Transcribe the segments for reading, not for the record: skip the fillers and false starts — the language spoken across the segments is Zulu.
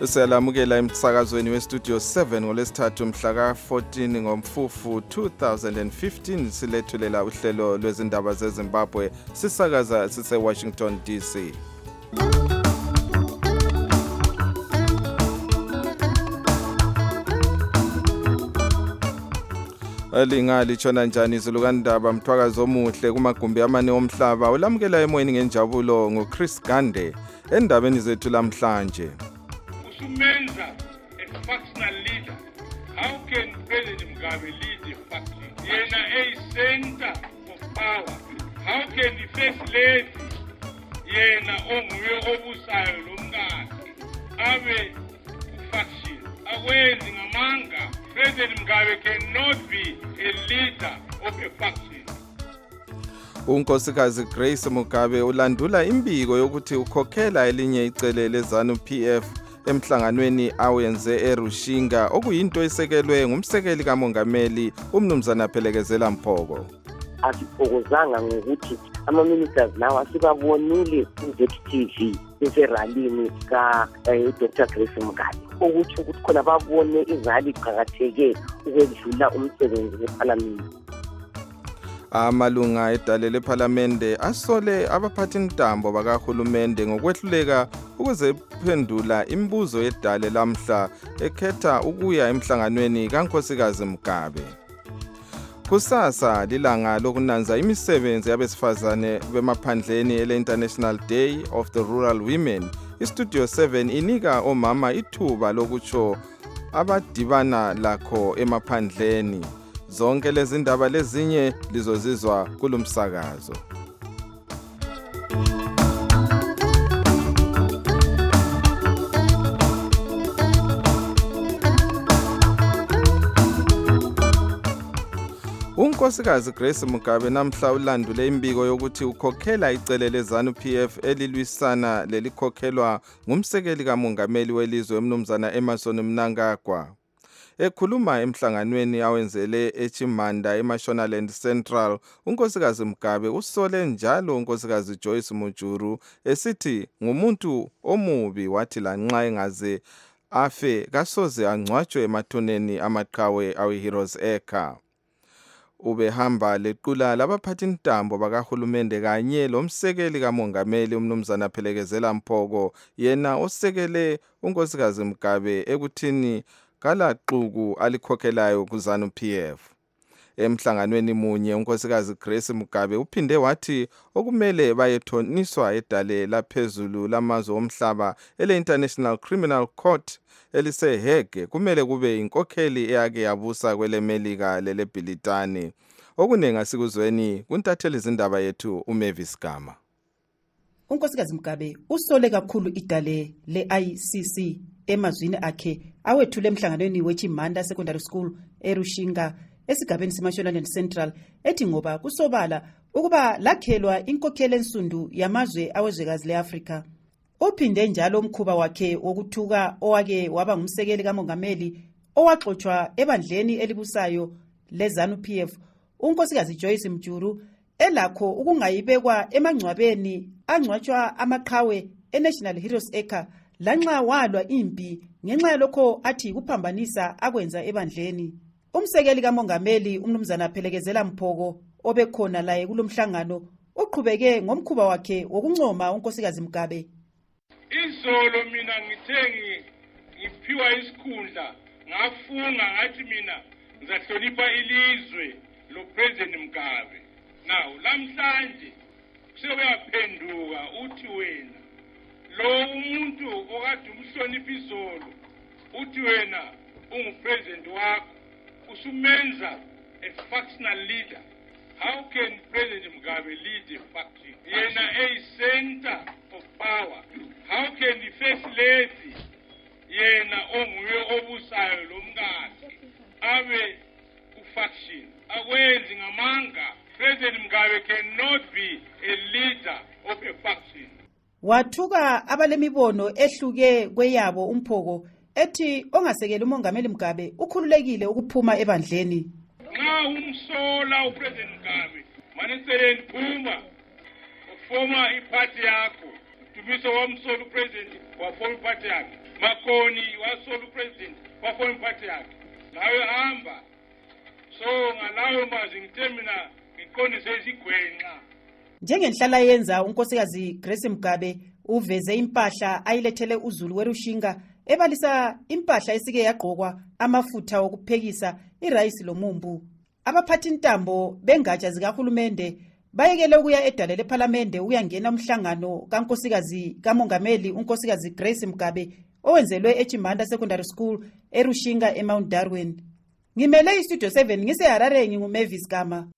Siyalamukela emsakazweni westudio 7 ngolesithathu mhla ka-14 ngoMfumfu 2015 silethulela uhlelo lwezindaba zeZimbabwe sisakaza sise-Washington DC. Lingatshona njani izulu kaNdaba Mthwakazi omuhle kumagumbi amane omhlaba ulamukela emoyeni ngenjabulo ngoChris Gande endabeni zethu lamhlanje. Usumenza a factional leader. How can President Mugabe lead a faction? Yena a center of power. How can the first lady yena onguye obusayo lomkakhe abe faction? Akwenzi ngamanga. President Mugabe cannot be a leader of a faction. Unkosikazi Grace Mugabe ulandula imbiko yokuthi ukhokhela elinye icele leZANU-PF emhlanganweni awenze eRushinga okuyinto esekelwe ngumsekeli kamongameli umnumzana Phelekezela Mphoko. Asiphokozanga ngokuthi ama-ministers lawa sibabonile ku-ZTV beseralini ka-Dr. Grace Mugabe okuthi ukuthi khona babone izali iqhakatheke ukwedlula umsebenzi wephalamende. Amalunga edale lephalamende asole abaphathintambo bakahulumende ngokwehluleka ukuzephendula imibuzo yedale lamhla ekhetha ukuya emhlanganweni kaNkosikazi Mugabe. Kusasa lilanga lokunanza imisebenzi yabesifazane bemaphandleni ele-International Day of the Rural Women. Istudio 7 inika omama ithuba lokutsho abadibana lakho emaphandleni. Zonke lezi ndaba lezinye lizozizwa kulumsakazo. Unkosikazi Grace Mugabe namhla ulandule imbiko yokuthi ukhokhela icele leZANU-PF elilwisana lelikhokhelwa ngumsekeli kamongameli welizwe umnumzana Emmerson Mnangagwa. Ekhuluma emhlanganweni awenzele eChimanda eMashonaland Central, unkosikazi Mugabe usole njalo unkosikazi Joyce Mujuru esithi ngumuntu omubi wathi lanxa engaze afe kasoze angcwatshwe emathuneni amaqhawe awe-Heroes Acre. Ubehamba lequla labaphathintambo bakahulumende kanye lomsekeli kamongameli umnumzana Phelekezela Mphoko yena osekele unkosikazi Mugabe ekuthini kalaxuku alikhokhelayo kuZANU-PF. Emhlanganweni munye unkosikazi Grace Mugabe uphinde wathi okumele bayethoniswa edale laphezulu lamazwe omhlaba ele-International Criminal Court eliseHague kumele kube inkokheli eyake yabusa kweleMelika leleBhilitani. Okunenga sikuzweni kuntatheli izindaba yethu uMavis Gama. Unkosikazi Mugabe usole kakhulu idale le-ICC emazwini akhe awethule emhlanganweni weChimanda Secondary School eRushinga esigabeni seMashonaland Central ethi ngoba kusobala ukuba lakhelwa inkokheli ensundu yamazwe awezwekazi leAfrika. Uphinde njalo umkhuba wakhe wokuthuka owake waba ngumsekeli kamongameli owaxoxwa ebandleni elibusayo leZANU-PF unkosikazi Joyce Mujuru elakho ukungayibekwa emangcwabeni angcwatshwa amaqhawe eNational Heroes Acre lanxa walwa impi ngenxa yalokho athi kuphambanisa akwenza ebandleni. Umsekeli kamongameli umnumzana Phelekezela Mphoko obekhona laye kulomhlangano uqhubeke ngomkhuba wakhe wokuncoma unkosikazi Mugabe. Izolo mina ngithe ngiphiwa isikhundla ngafunga ngathi mina ngizahlonipha ilizwe lo President Mugabe. Now lamhlanje sekuyaphenduka uthi wena lo umuntu okade umhlonipha izolo uthi wena ungupresident wakho usumenza a factional leader. How can President Mugabe lead a faction? Yena a center of power. How can the first lady yena onguye obusayo lomkakhe abe ku-faction? Akwenzi ngamanga. President Mugabe cannot be a leader of a faction. Wathuka abalemibono ehluke kweyabo umphoko ethi ongasekeli umongameli Mugabe ukhululekile ukuphuma ebandleni. Nxa umsola uPresident Mugabe maniseleni phuma ufoma iphathi yakho dumiso wamsola uPresident wafoma iphathi yakhe Makoni wasola upresident waforeign party yakhe nawe hamba so ngalawo mazwi ngithe mina ngiqondise isigwenxa. Njengenhlala yenza unkosikazi Grace Mugabe uveze impahla ayilethele uZulu weRushinga ebalisa impahla esike yagqokwa amafutha okuphekisa irayisi lomumbu. Abaphathi intambo bengatsha zikahulumende bayekele ukuya edale leParliament uyangena umhlangano kankosikazi kamongameli unkosikazi Grace Mugabe owenzelwe eChimanda Secondary School eRushinga eMount Darwin. Ngimele iStudio 7 ngiseHarare nginguMavis Gama.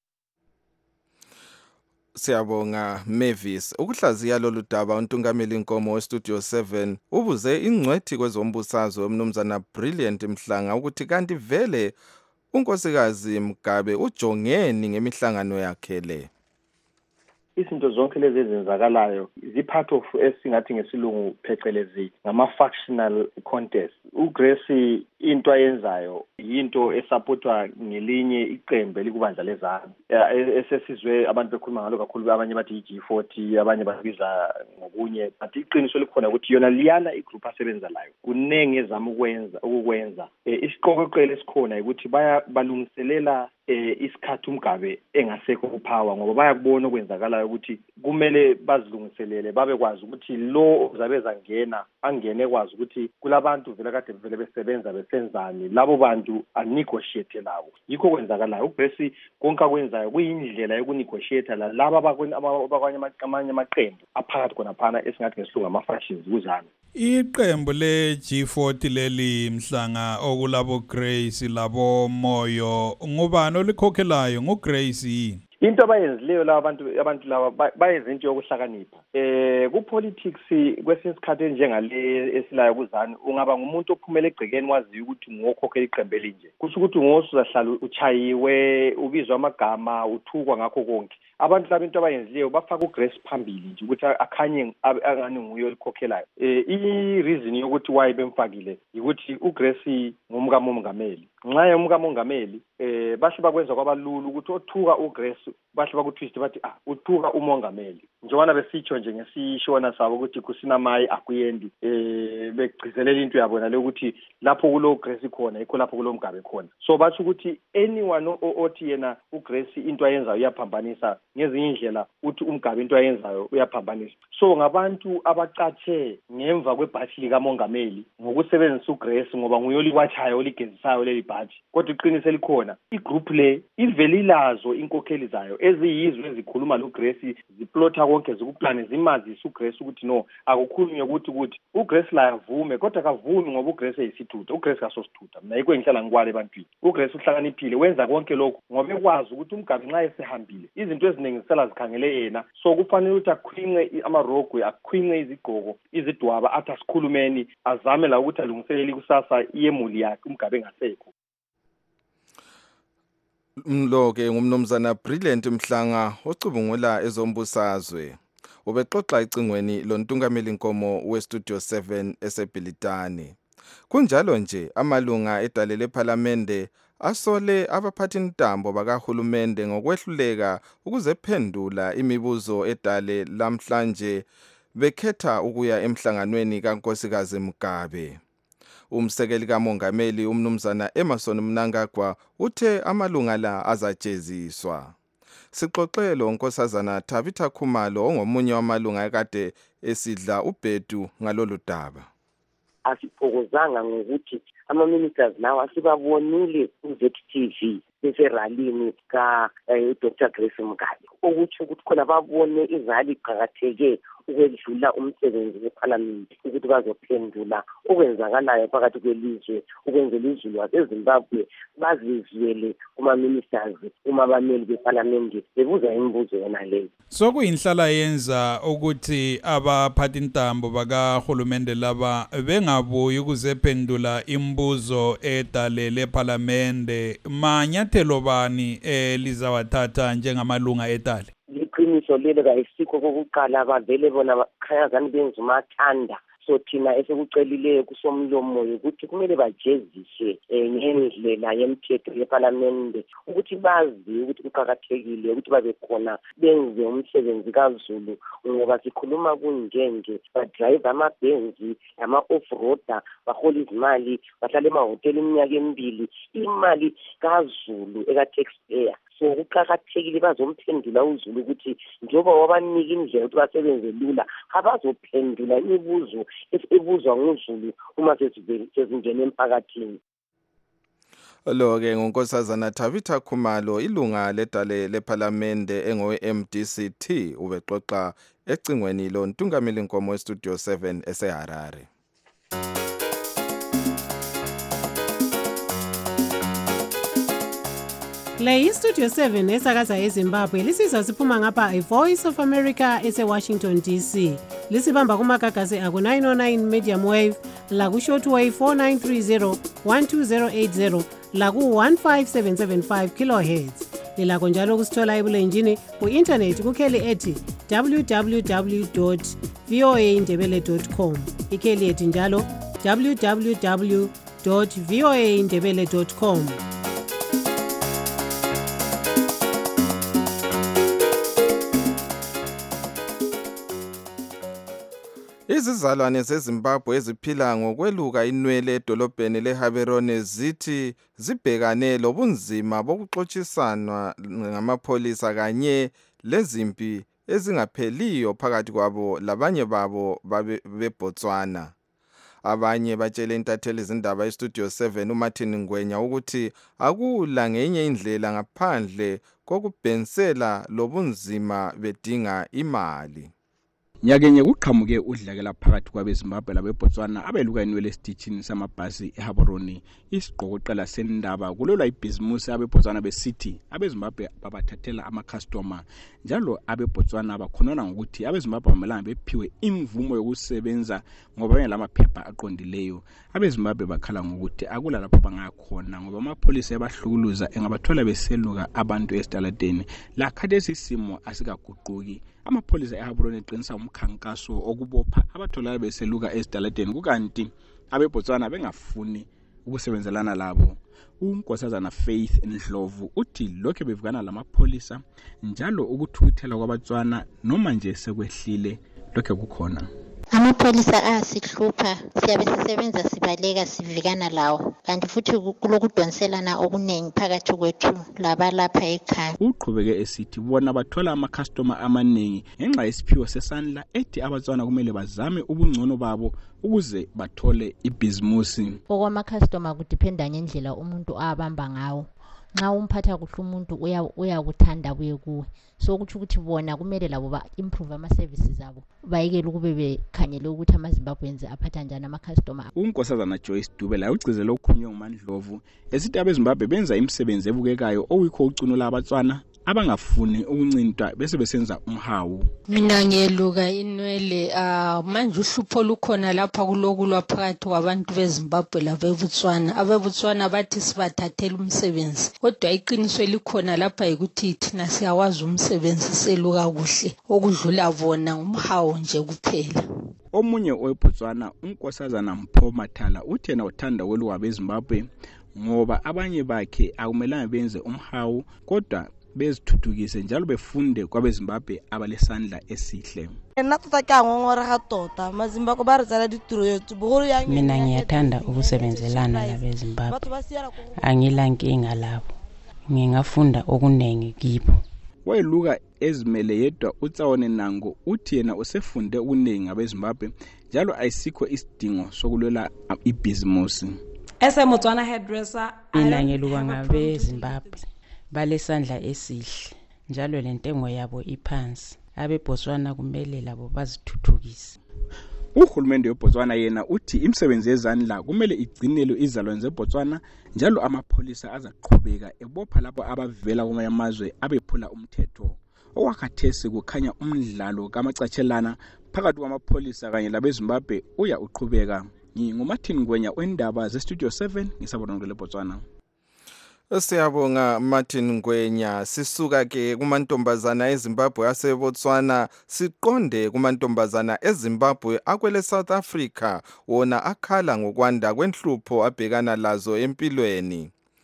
Siyabonga Mavis. Ukuhlaziya lolu daba untungameli inkomo weStudio 7 ubuze ingcwethi kwezombusazwe umnumzana Brilliant Mhlanga ukuthi kanti vele unkosikazi Mugabe ujongeni ngemihlangano yakhe le. Izinto zonke lezi ezenzakalayo zipart of esingathi ngesilungu phecelezi ngama-factional contest. UGrace into ayenzayo yinto esupportwa ngelinye iqembu elikubandla lezanu. Esesizwe abantu bekhuluma ngalo kakhulu, abanye bathi G40, abanye babiza ngokunye, but iqiniso likhona ukuthi yona liyana igroup asebenza layo kunenge ezama ukwenza. Isiqokoqelo esikhona ukuthi balungiselela isikhathi uMgabe engasekho kuPower ngoba bayakubona okwenzakalayo ukuthi kumele bazilungiselele babekwazi ukuthi lo ozabeza ngena angene kwazi ukuthi kulabantu vele kade vele besebenza besenzani, labo bantu anegotiate labo. Yikho kwenzakalayo uGrace konke akwenzayo kuyindlela yokunegotiate laba amanye amaqembu aphakathi khona phana esingathi ngesilungu ama-factions kuzana. Iqembu le-G40 leli Mhlanga okulabo Grace labo Moyo ngubani olikhokhelayo nguGrace yini? Into abayenzileyo laba abantu laba bayenza into yokuhlakanipha. Ku-politics kwesinye isikhathi njengale esilayo kuzani ungaba ngumuntu ophumela egcekeni waziyo ukuthi ngokhokhela iqembu elinje. Kusho ukuthi ngosuzahlala uchayiwe, ubizwa amagama, uthukwa ngakho konke. Abantu laba into abayenzileyo bafaka uGrace phambili nje ukuthi akhanye angani nguye olikhokhelayo. I-reason yokuthi why bemfakile ukuthi uGrace ngumkamongameli. Nxa yomkamongameli bahle bakwenza kwabalula ukuthi othuka uGrace bahle bakutwist bathi uthuka umongameli. Njengoba besitsho nje ngesishona sabo ukuthi kusinamayi akuyendi begcizelela into yabo nale ukuthi lapho kulo Grace khona yikho lapho kulo Mugabe khona. So bathi ukuthi anyone othi yena uGrace into ayenzayo uyaphambanisa ngezinye indlela uthi uMgabe into ayenzayo uyaphambanisa. So ngabantu abacatshe ngemva kwebhathi likamongameli ngokusebenzisa uGrace ngoba nguye olikwatshayo oligezisayo leli bhathi. Kodwa iqiniso elikhona igroup le ivelilazo inkokheli zayo eziyizwe ezikhuluma loGrace ziplotha konke zikuplane zimazisa uGrace ukuthi no akukhulunywe ukuthi uGrace la yavume kodwa kavumi ngoba uGrace eyisithutha. uGrace kasosithutha mina yikho ngihlala ngikwale ebantwini. uGrace uhlakaniphile wenza konke lokho ngoba ekwazi ukuthi uMgabe nxa esehambile izinto eziningi zisala zikhangele yena. So kufanele ukuthi akhwinqe amarogwe, akhwinqe izigqoko, izidwaba, athi asikhulumeni azame la ukuthi alungiselele ikusasa yemuli yakhe uMgabe engasekho. Lo-ke ngumnumzana Brilliant Mhlanga ocubungula ezombusazwe. Ubexoxa icingweni lontungameli inkomo weStudio 7 eseBhilitane. Kunjalo nje amalunga edale leParliament asole abaphathi intambo bakahulumende ngokwehluleka ukuzephendula imibuzo edale lamhlanje bekhetha ukuya emhlanganweni kankosikazi Mugabe. Umsekeli kamongameli umnumzana Emerson Mnangagwa uthe amalunga la azajeziswa. Sixoxelo unkosazana Tabitha Khumalo ongomunye wamalunga ekade esidla ubhedu ngalolu daba. Asiphokozanga ngokuthi ama-ministers lawa asibabonile ku-ZTV beseralini Dr. Grace Mugabe okuthi ukuthi khona babone izali iqakatheke ukwedlula umsebenzi weParliament ukuthi bazophendula okwenzakalayo phakathi kwelizwe ukwenzela izulu waseZimbabwe bazizwele kuma-ministers umabameli beParliament bebuza imibuzo yona leyo. Sokuyinhlala yenza ukuthi abaphathi intambo bakahulumende laba bengabuyi ukuzephendula imibuzo edale leParliament. Manyathelo bani lizawathatha njengamalunga edale? Iqiniso lelo kayisikho kokuqala bavele bona khayazani benza umathanda. So thina esekucelileyo kusomlomo ukuthi kumele bajeziswe ngendlela ngendlela yemthetho yeParliament ukuthi bazi ukuthi kuqhakathekile ukuthi babe khona benze umsebenzi kaZulu ngoba sikhuluma kunjenje badrive amabhenzi ama-off-roader bahola izimali bahlala emahhoteli iminyaka emibili imali kaZulu eka-taxpayer. So kuqhakathekile bazomphendula uZulu ukuthi njengoba wabanika indlela ukuthi basebenze lula abazophendula imibuzo ebuzwa nguZulu uma sezingena emphakathini. Lo-ke ngunkosazana Tabitha Khumalo, ilunga ledale lePhalamende engowe-MDCT, ubexoxa ecingweni lo Ntungameli Nkomo eStudio 7 eseHarare. Le iStudio 7 esakaza eZimbabwe lisizwa siphuma ngapha iVoice of America eseWashington DC. Lisibamba kumagagasi aku 909 medium wave, laku shortwave 4930 12080, laku 15775 kilohertz. Lilakho njalo kusithola ebulenjini ku-internet kukheli ethi www.voaindebele.com. Ikheli ethi njalo www.voaindebele.com. Izizalwane zeZimbabwe eziphila ngokweluka inwele edolobheni leHaberone zithi zibhekane lobunzima bokuxotshisanwa ngamapholisa kanye lezimpi ezingapheliyo phakathi kwabo labanye babo beBotswana. Abanye batshele intatheli izindaba eStudio 7 uMartin Ngwenya ukuthi akula ngenye indlela ngaphandle kokubhensela lobunzima bedinga imali. Nyakenye kuqhamuke udlakela phakathi kwabeZimbabwe labeBotswana abeluka inwele esitishini samabhasi eHaberone. Isiqokoqela sendaba kulolwa ibhizimusi abeBotswana besithi abeZimbabwe babathathela ama-customer njalo abeBotswana bakhonona ngokuthi abeZimbabwe bamelanga bephiwe imvumo yokusebenza ngoba bengelamaphepha aqondileyo. AbeZimbabwe bakhala ngokuthi akula lapho bangakhona ngoba amapholisa ebahlukuluza engabathola beseluka abantu esitaladeni. Lakhathesi isimo asikaguquki. Amapholisa eHaberone eqinisa umkhankaso okubopha abatholakala beseluka esitaladeni kukanti abeBotswana bengafuni ukusebenzelana labo. Unkosazana Faith Ndlovu uthi lokho bevukana lamapholisa njalo ukuthukuthela kwabatswana noma nje sekwehlile lokho kukhona. Amapholisa asihlupha siyabe sisebenza sibaleka sivikana lawo kanti futhi kulokudonselana okuningi phakathi kwethu labalapha ekhaya. Uqhubeke esithi bona bathola ama-customer amaningi ngenxa yesiphiwo sesandla ethi abatswana kumele bazame ubungcono babo ukuze bathole ibhizimusi. Okwama-customer kudiphenda ngendlela umuntu abamba ngawo. Nxa umphatha kuhle umuntu uyakuthanda buye kuwe. So kuthi ukuthi bona kumele labo ba-improve ama-services abo bayekele ukube bekhanyele ukuthi amaZimbabwenzi aphatha njani ama-customer. Unkosazana Joyce Dube la ucizela ukukhulunywa nguMandlovu esithi abeZimbabwe benza imisebenzi ebukekayo okuyikho ucunula abatswana abangafuni ukuncintwa bese besenza umhawu. Mina ngiyeluka inwele manje uhlupho lukhona lapha kulokulwa phakathi kwabantu beZimbabwe labeBotswana. AbeBotswana bathi sibathathela umsebenzi kodwa iqiniso likhona lapha yikuthi thina siyawazi umsebenzi seluka kuhle okudlula bona umhawu nje kuphela. Omunye oweBotswana unkosazana Mpho Mathala uthi yena uthanda ukweluka abeZimbabwe ngoba abanye bakhe akumelanga benze umhawu kodwa bezithuthukise njalo befunde kwabeZimbabwe abalesandla esihle. Mina ngiyathanda ukusebenzelana labeZimbabwe. Angilankinga labo. Ngingafunda okuningi kibo. Wayeluka ezimele yedwa uTsawone Nango uthi yena usefunde okuningi ngabeZimbabwe njalo ayisikho isidingo sokulwela ibhizimusi. Esemotswana hairdresser mina ngeluka ngabeZimbabwe. Balesandla esihle njalo lentengo yabo iphansi. AbeBotswana kumele labo bazithuthukise. Uhulumende weBotswana yena uthi imisebenzi yezandla kumele igcinelwe izalwane zeBotswana njalo amapholisa azaqhubeka ebopha lapho abavela kwamanye amazwe abephula umthetho. Okwakhathesi kukhanya umdlalo kamacatshelana phakathi kwamapholisa kanye labeZimbabwe uya uqhubeka. NginguMartin Ngwenya wendaba zeStudio 7 ngisabona leBotswana. Siyabonga Martin Ngwenya. Sisuka ke kumantombazana eZimbabwe aseBotswana siqonde kumantombazana eZimbabwe akwele South Africa wona akhala ngokwanda kwenhlupho abhekana lazo empilweni.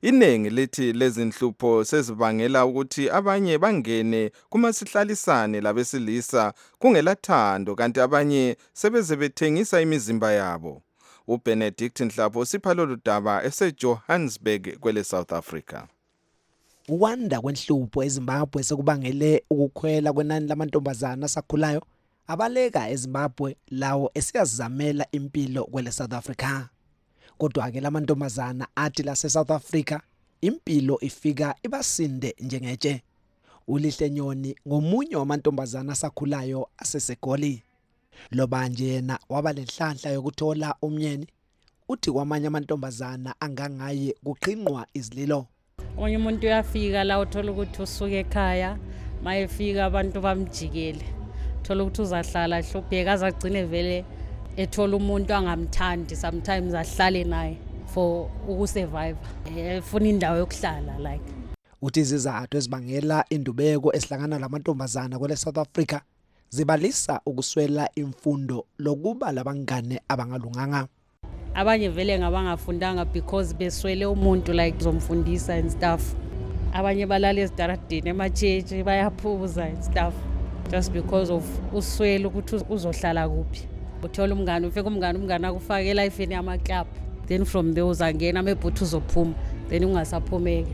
Iningi lithi lezinhlupho sezibangela ukuthi abanye bangene kumasihlalisane labesilisa kungelathando kanti abanye sebeze bethengisa imizimba yabo. uBenedict Nhlapho sipha lolu daba eseJohannesburg kwele South Africa. Ukwanda kwenhlupho eZimbabwe sekubangele ukukhwela kwenani lamantombazana asakhulayo abaleka eZimbabwe lawo esiyazamela impilo kwele South Africa. Kodwa ke lamantombazana athi la South Africa impilo ifika ibasinde njengetshe. uLihle Nyoni ngomunye wamantombazana asakhulayo aseseGoli. Loba nje yena waba lenhlanhla yokuthola umnyeni uthi kwamanye amantombazana angangaye kuqhinqwa izililo. Onye umuntu uyafika la uthola ukuthi usuke ekhaya mayefika abantu bamjikele thola ukuthi uzahlala hlupheka azagcine vele ethola umuntu angamthandi sometimes ahlale naye for ukusurvive efuna indawo yokuhlala like uthi izizathu ezibangela indubeko esihlangana lamantombazana kwele South Africa zibalisa ukuswela imfundo lokuba labangane abangalunganga. Abanye vele ngabangafundanga because beswele umuntu like zomfundisa and stuff. Abanye balala ezitaradini emachechi bayaphuza and stuff just because of uswele ukuthi uzohlala kuphi. Uthola umngane ufika umngane akufake elifeni yama club then from there uzangena mebhuthi uzophuma then ungasaphumeki.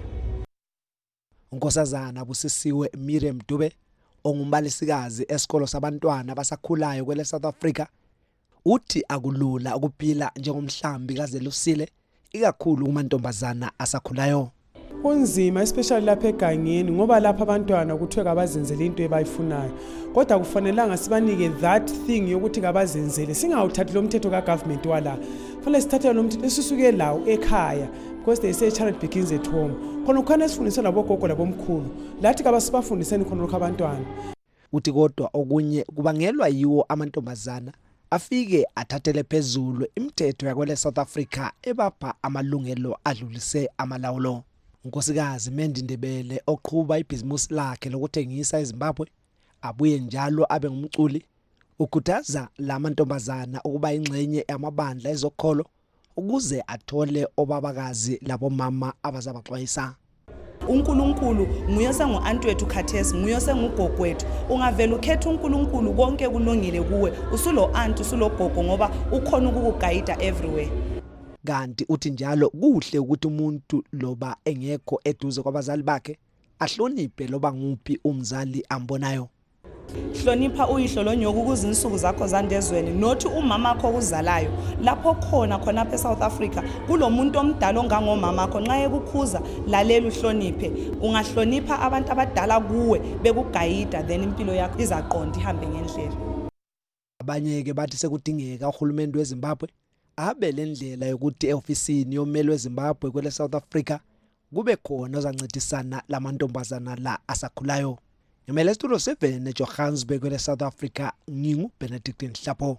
Unkosazana Busisiwe Miriam Dube ongumbalisikazi esikolo sabantwana basakhulayo kwele South Africa uthi akulula ukuphila njengomhlambi kaZelusile ikakhulu kumantombazana asakhulayo. Kunzima especially lapha egangeni ngoba lapha abantwana kuthiwe kabazenzele into ebayifunayo kodwa kufanelanga sibanike that thing yokuthi kabazenzele singawuthathi lo mthetho kaGovernment wala fanele sithathe lo mthetho esisuke lawo ekhaya because they say charity begins at home khona ukhona sifundiswa labogogo labomkhulu lathi kabasibafundiseni khona lokho abantwana. Uthi kodwa okunye kubangelwa yiwo amantombazana afike athathele phezulu imithetho yakwele South Africa ebapha amalungelo adlulise amalawulo. Unkosikazi Mendi Ndebele oqhuba ibhizimusi lakhe lokuthengisa eZimbabwe abuye njalo abe ngumculi ukhuthaza lamantombazana ukuba ingxenye yamabandla ezokholo ukuze athole obabakazi labomama abazabaxwayisa. uNkulunkulu nguye sengu-anti wethu khathesi nguye sengugogo wethu ungavela ukhetha uNkulunkulu konke kulungile kuwe usulo-anti usulogogo ngoba ukhona ukukugayida everywhere. Kanti uthi njalo kuhle ukuthi umuntu loba engekho eduze kwabazali bakhe ahloniphe loba nguphi umzali ambonayo. Hlonipha uyihlo lonyoka ukuze insuku zakho zandezweni nothi umama wakho okuzalayo lapho khona apha eSouth Africa kulomuntu omdala ongangomama wakho nxa ekukhuza lalela uhloniphe ungahlonipha abantu abadala kuwe bekugayida then impilo yakho izaqonda ihambe ngendlela. Abanye ke bathi sekudingeka uhulumeni weZimbabwe abe lendlela yokuthi eofisini yommeli weZimbabwe kwele South Africa kube khona ozancedisana lamantombazana la asakhulayo. Ngemele studio 7 eJohannesburg kwele South Africa nginguBenedict Nhlapho.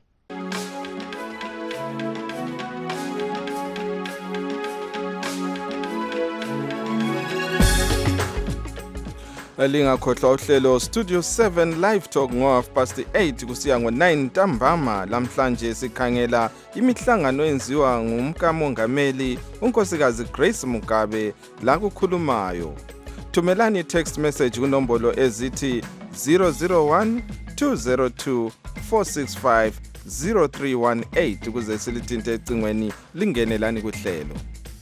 Lingakhohlwa uhlelo Studio 7 Live Talk ngo8 kusiya ngo9 ntambama lamhlanje sikhangela imihlangano enziwa ngumkamongameli unkosikazi Grace Mugabe la kukhulumayo. Thumelani i-text message kunombolo ezithi 001 202 465 0318 ukuze silithinte ecingweni lingenelani kuhlelo.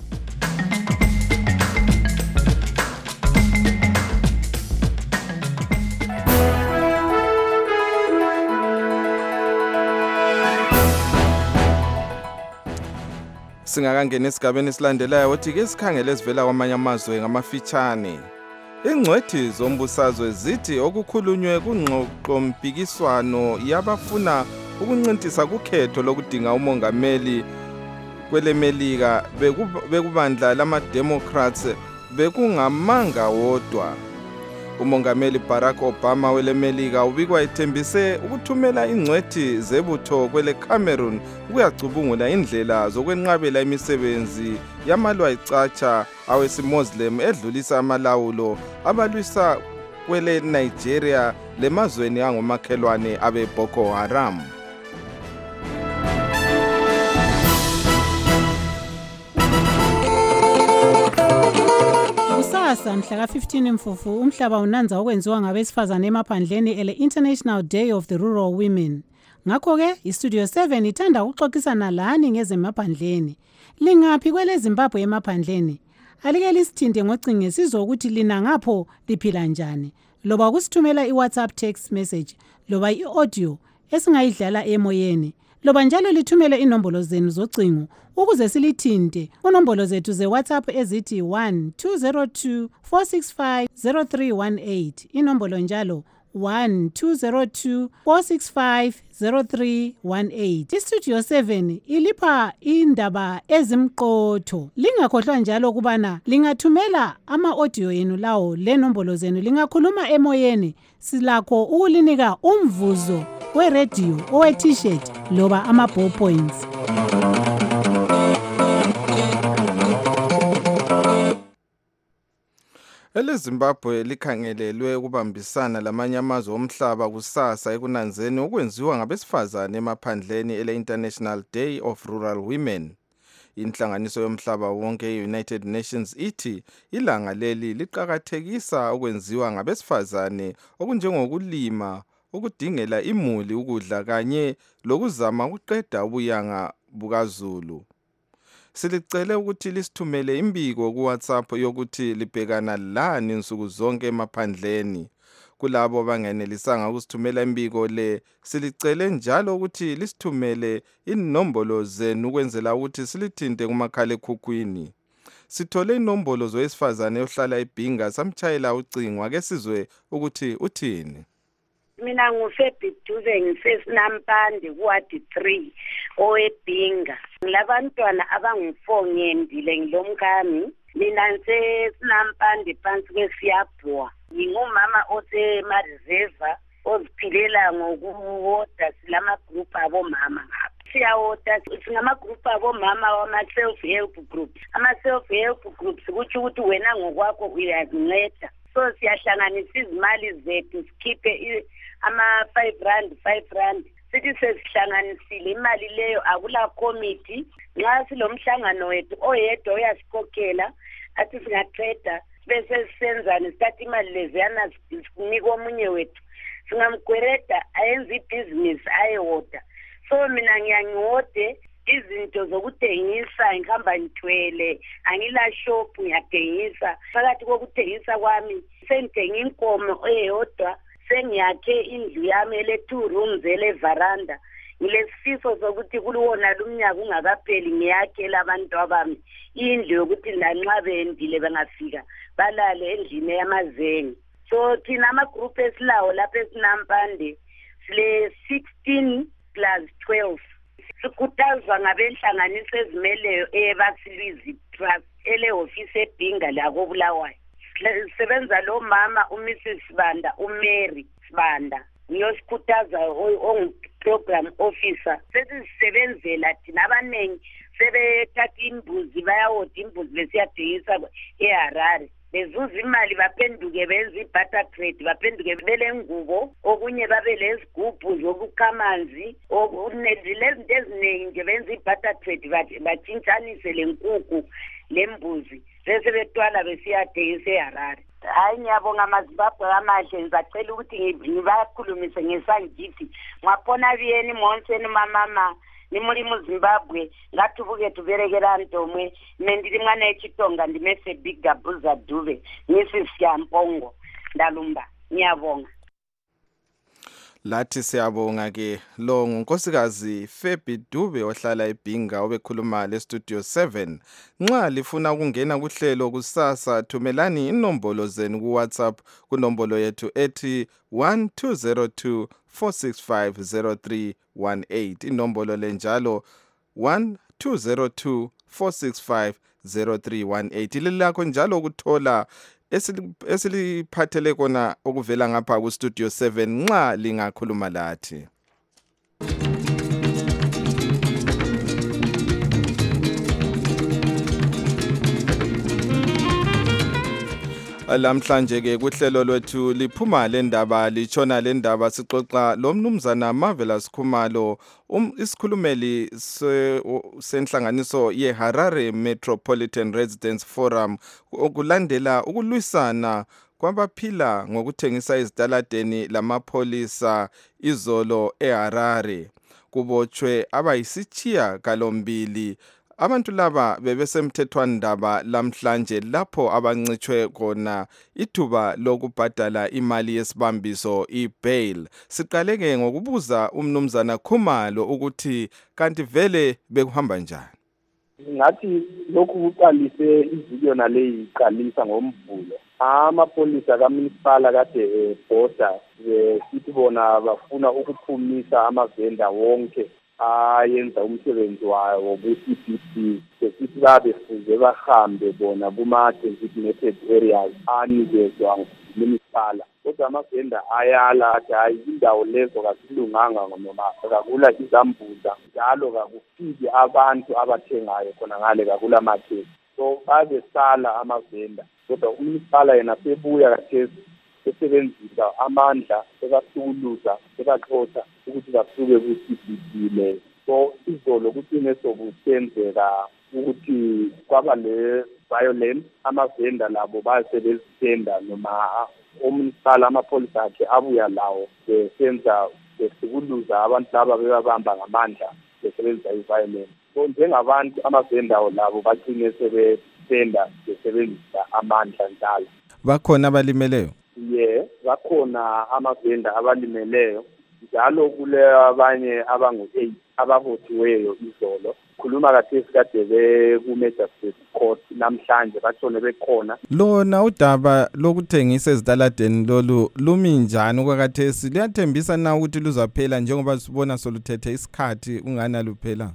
Singakangena esigabeni esilandelayo uthi ke sikhangele sivela kwamanye amazwe ngamafitshane. Ingcwethi zombusazwe zithi okukhulunywe kungxoxompikiswano yabafuna ukuncintisa kukhetho lokudinga umongameli kwele Melika bekubandla lama-Democrats bekungamanga wodwa. Umongameli Barack Obama wele Melika ubikwa ethembise ukuthumela ingcwethi zebutho kwele Cameroon ukuyacubungula indlela zokwenqabela imisebenzi yamalwa icatsha awesimuslim edlulisa amalawulo abalwisa kwele Nigeria lemazweni angomakhelwane abe Boko Haram. Kusasa mhla ka-15 Mfufu umhlaba unanza okwenziwa ngabesifazane emaphandleni ele International Day of the Rural Women. Ngakho-ke, iStudio 7 ithanda ukuxoxisana lani ngezemaphandleni. Lingaphi kwele Zimbabwe emaphandleni? Alike lisithinte ngocingo sizwe ukuthi lina ngapho liphila njani. Loba kusithumela iWhatsApp text message, loba iaudio esingayidlala emoyeni. Loba njalo lithumele inombolo zenu zocingo ukuze silithinte kunombolo zethu ze-WhatsApp ezithi 1202 465 0318. Inombolo njalo 1202 465 0318. iStudio 7 ilipha indaba ezimqotho. Lingakhohlwa njalo kubana lingathumela ama-audio yenu lawo lenombolo zenu lingakhuluma emoyeni, silakho ukulinika umvuzo we-radio, owe-t-shirt loba ama-ballpoints. EleZimbabwe likhangelelwe ukubambisana lamanye amazwe omhlaba kusasa ekunanzeni okwenziwa ngabesifazane emaphandleni ele-International Day of Rural Women. Inhlanganiso yomhlaba wonke ye-United Nations ithi ilanga leli liqakathekisa okwenziwa ngabesifazane okunjengokulima, ukudingela imuli ukudla kanye lokuzama ukuqeda ubuyanga bukaZulu. Silicele ukuthi lisithumele imbiko ku-WhatsApp yokuthi libhekana lani nsuku zonke emaphandleni. Kulabo abangenelisanga ukusithumela imbiko le, silicele njalo ukuthi lisithumele inombolo zenu ukwenzela ukuthi silithinte kumakhalekhukhwini. Sithole inombolo zowesifazane ohlala eBhinga samtshayela ucingo, ake sizwe ukuthi uthini. Mina nguFebi Dube ngisesinampande kuwadi 3 oweBhinga. Ngilabantwana abangu4 ngendile ngilomkami. Mina ngisesinampande phansi kwesiyabhoa. Ngingumama osemareserve oziphilela ngokuwoda silama group abomama ngapha. Siyawoda singama group abomama wama self help groups. Ama self help groups kuthi ukuthi wena ngokwakho uyazinceda. So siyahlanganisa izimali zethu sikhiphe ama 5 rand sithi sesihlanganisile imali leyo akula committee. Nxa silomhlangano wethu oyedwa uyasikhokhela athi singaqeda bese sisenzana sithatha imali leziyana sinika omunye wethu singamgwereda ayenze ibhizinisi ayewoda. So mina ngiyangiwode izinto zokuthengisa ngihamba ngithwele, angila shop ngiyadengisa. Phakathi kokuthengisa kwami sengithenga inkomo eyodwa, sengiyakhe indlu yami ele2 rooms ele-veranda. Ngilesifiso sokuthi kuliwona lumnyaka ungakapheli ngiyakhela abantu abami indlu yokuthi lanxa bendile bengafika balale endlini yamazengi. So thina ama-group esilawo lapha esinampande sile 16 plus 12. Sikhuthazwa ngabenhlanganiso ezimeleyo eBasilizwe Trust ele-ofisi eBhinga lako Bulawayo. Sisebenza lo mama uMrs Sibanda, uMary Sibanda, ngiyosikhuthaza ongu-program officer. Sesisebenzela thina abanengi sebethatha imbuzi bayawoda imbuzi besiyadingisa eHarare. Bezuza imali baphenduke benza i-butter trade, baphenduke belengubo, okunye babe lezigubhu zokukha amanzi, lezinto eziningi nje benza i-butter trade batshintshanise lenkukhu lembuzi bese betwala besiyadingisa eHarare. Hayi ngiyabonga amaZimbabwe amahle, ngizacela ukuthi ngibakhulumise ngesangithi ngapona biyeni monseni mama ni muri mu Zimbabwe ngatubuke tuberekera ntomwe mendiri mwana echitonga ndimese Biga Buza Dube nisisiyampongo ndalumba. Ngiyabonga. Lathi siyabonga ke lo ngunkosikazi Febi Dube ohlala eBhinga obekhuluma leStudio 7. Nxa lifuna ukungena kuhlelo kusasa thumelani inombolo zenu kuWhatsApp kunombolo yethu ethi 1202 465 0318. Inombolo lenjalo 1202 465 0318. Lilakho njalo ukuthola esiliphathele kona okuvela ngapha kuStudio 7 nxa lingakhuluma lathi. Lamhlanje ke kuhlelo lwethu liphuma lendaba lichona lendaba sixoxa lo mnumzana Marvelous Khumalo isikhulumeli senhlanganiso yeHarare Metropolitan Residents Forum okulandela ukulwisana kwabaphila ngokuthengisa izitaladeni lamapholisa izolo eHarare kubotshwe abayisitshiya kalombili. Abantu laba bebesemthethwandaba lamhlanje lapho abancitshwe khona ithuba lokubhadala imali yesibambiso i-bail. Siqaleke ngokubuza umnumzana Khumalo ukuthi kanti vele bekuhamba njani. Ngathi lokhu kuqalise ividiyo naleyi iqalisa ngomvulo. Amapholisa kamunicipal kade border sithi bona bafuna ukuphumisa amavenda wonke ayenza umsebenzi wayo wobu-CBD sesithi babefuze bahambe bona kuma-designated areas anikezwa municipal. Kodwa amavenda ayala athi hayi indawo lezo kasilunganga noma kakula izambuza njalo kakufiki abantu abathengayo khona ngale kakula market. So babesala amavenda kodwa umunicipal yena sebuya kathesi esebenzisa amandla ekasukuluza ekaxoxa ukuthi basuke ku-CBD le. So izolo kuthine sokusenzeka ukuthi kwaba le violence amavenda labo basebenzisenda noma umunicipal amapholisa akhe abuya lawo besenza besukuluza abantu laba bebabamba ngamandla besebenzisa i-violence. So njengabantu amavenda labo bagcine sebesenda besebenzisa amandla njalo. Bakhona abalimeleyo? Bakhona amavenda abalimeleyo njalo kule abanye abangu-8 abavotiweyo izolo. Khuluma kathesi kade beku-Magistrate Court namhlanje batshone bekhona. Lona udaba lokuthengisa ezitaladeni lolu lumi njani okwakathesi? Liyathembisa na ukuthi luzaphela njengoba sibona soluthethe isikhathi ungana luphela?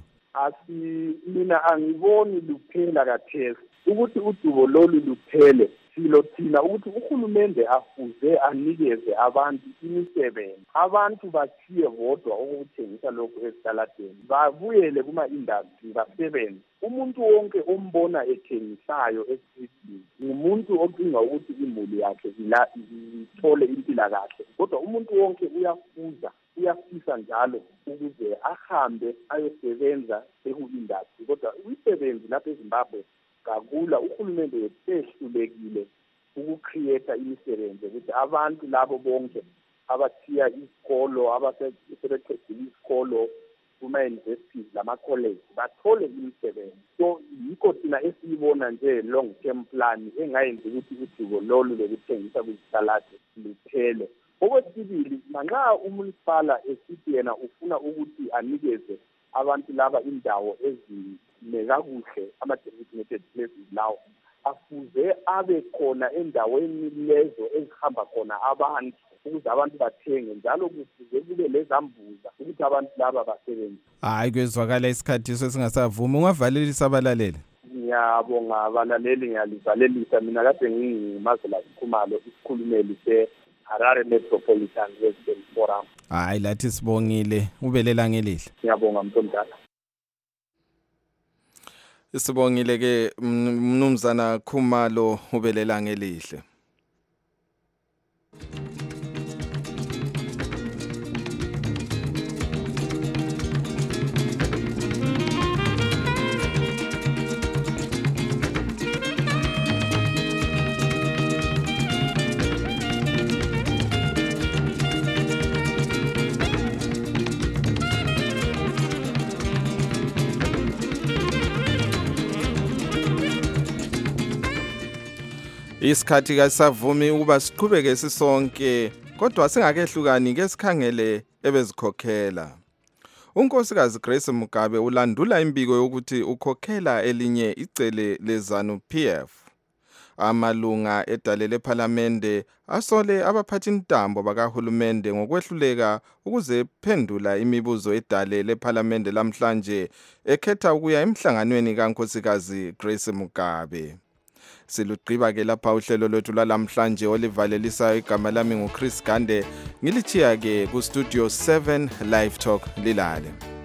Mina angiboni luphela kathesi. Ukuthi udubo lolu luphele thina ukuthi uhulumende afuze anikeze abantu imisebenzi. Abantu bathiye bodwa ukuthengisa lokhu ezitaladeni babuyele kuma-industry basebenze. Umuntu wonke ombona ethengisayo esitini ngumuntu ocinga ukuthi imuli yakhe ithole impilakahle. Kodwa umuntu wonke uyafisa njalo ukuze ahambe ayosebenza eku-industry. Kodwa imisebenzi lapha eZimbabwe kakula. Uhulumende wesehlulekile ukucreate imisebenzi ukuthi abantu labo bonke abathiya isikolo abasebeqedile isikolo kuma-universities lama-college bathole imisebenzi. So yikho thina esiyibona nje long term plan engayenzi ukuthi udubo lolu lokuthengisa kwizitalade luphele. Okwesibili, manxa umunicipal esithi yena ufuna ukuthi anikeze abantu laba indawo ezinekakuhle ama-designated places lawo afuze abe khona endaweni lezo ezihamba khona abantu ukuze abantu bathenge njalo kufuze kube lezambuza ukuthi abantu laba basebenze. Hayi kwezwakala isikhathi sesingasavumi ungavalelisa abalaleli. Ngiyabonga abalaleli ngiyalivalelisa mina kade nginguMarvelous Khumalo isikhulumeli seHarare Metropolitan Residents Forum. Hayi lathi sibongile ubelela ngelihle. Ngiyabonga mntomdala. Sibongile ke mnumzana Khumalo ubelela ngelihle. Isikhathi kasavumi ukuba siqhubeke sisonke kodwa singakehlukani ke sikhangele ebezikhokhela. Unkosikazi Grace Mugabe ulandula imbiko yokuthi ukhokhela elinye icele lezanu PF. Amalunga edale lePhalamende asole abaphathintambo bakahulumende ngokwehluleka ukuze phendula imibuzo edale lePhalamende lamhlanje ekhetha ukuya emhlanganweni kankosikazi Grace Mugabe. Silugqiba ke lapha uhlelo lwethu lalamhlanje olivalelisa igama lami nguChris Gande ngilichiya ke ku Studio 7 Live Talk lilale.